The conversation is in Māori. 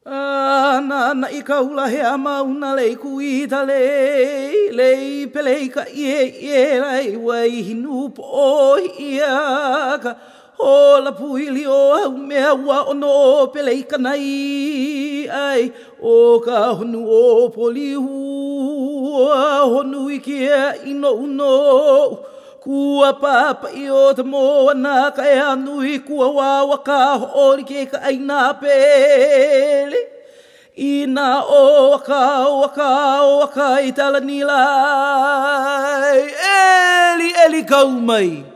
Na I kaula hea mauna lei kuita lei pelei ka ie rai wai hinu po o iaka o la puili o au mea ua ono pelei ka nai ai o ka honu o polihua honu I kia ino uno kua papa I o te moa nā ka e anui kua wawa ka hoori ke ka aina pele. Ina o waka I tala nilai eli kau mai.